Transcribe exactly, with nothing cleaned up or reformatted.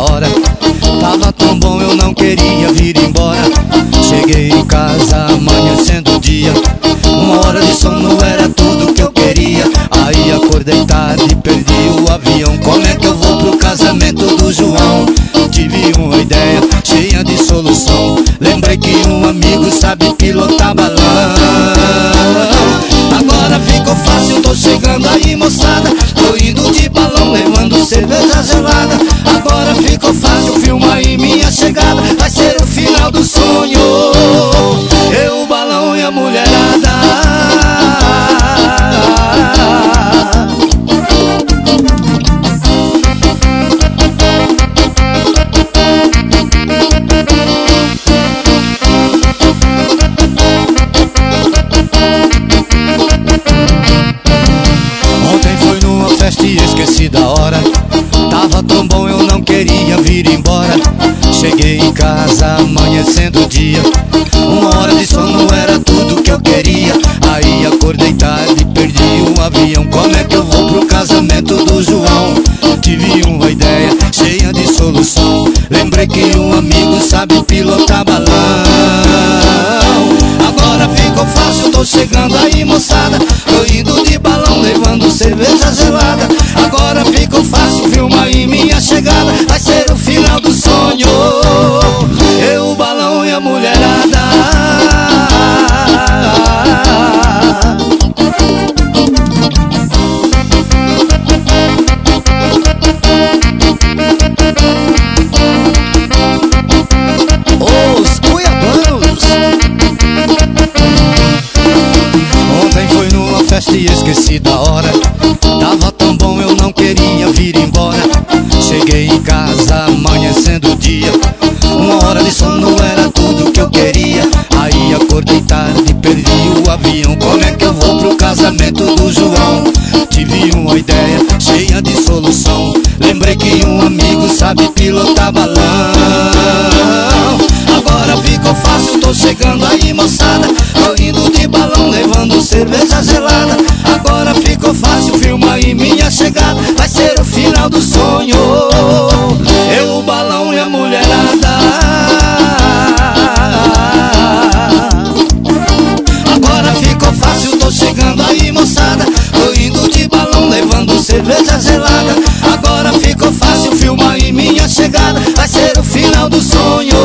hora. Tava tão bom, eu não queria vir embora. Cheguei em casa amanhecendo o dia. Uma hora de sono era tudo que eu queria. Aí acordei tarde, perdi o avião. Como é que eu vou pro casamento do João? Tive uma ideia cheia de solução. Lembrei que um amigo sabe pilotar balão. Agora ficou fácil, tô chegando aí, moçada. Tô indo de balão, levando cerveja gelada. Agora ficou fácil, filma aí minha chegada. Vai ser o final do sonho, eu, o balão e a mulherada. E esqueci da hora. Tava tão bom, eu não queria vir embora. Cheguei em casa amanhecendo o dia. Uma hora de sono era tudo que eu queria. Aí acordei tarde, perdi o avião. Como é que eu vou pro casamento do João? Tive uma ideia cheia de solução. Lembrei que um amigo sabe pilotar balão. Agora ficou fácil, tô chegando aí, moçada. Tô indo de balão, levando cerveja gelada. Agora ficou fácil, filma aí minha chegada. Vai ser o final do sonho, eu, o balão e a mulherada. Os cuiabanos. Ontem foi numa festa e esqueci da hora. Tava tão bom, eu não queria vir embora. Cheguei em casa amanhecendo o dia. Uma hora de sono era tudo que eu queria. Aí acordei tarde, perdi o avião. Como é que eu vou pro casamento do João? Tive uma ideia cheia de solução. Lembrei que um amigo sabe pilotar balão. Agora ficou fácil, tô chegando aí, moçada. Tô indo de balão, levando cerveja gelada. Agora ficou fácil, filma aí minha chegada. Vai ser o final do sonho, eu, o balão e a mulherada. Agora ficou fácil, tô chegando aí, moçada. Tô indo de balão, levando cerveja gelada. Agora ficou fácil, filma aí minha chegada. Vai ser o final do sonho,